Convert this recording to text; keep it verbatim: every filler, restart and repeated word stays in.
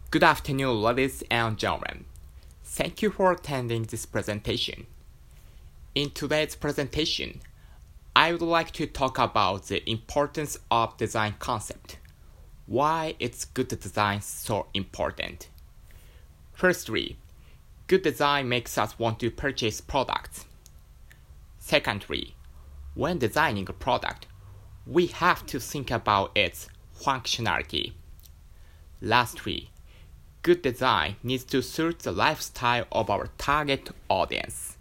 Good afternoon, ladies and gentlemen. Thank you for attending this presentation. In today's presentation, I would like to talk about the importance of design concept. Why is good design so important? Firstly, good design makes us want to purchase products. Secondly, when designing a product, we have to think about its functionality. Lastly, good design needs to suit the lifestyle of our target audience.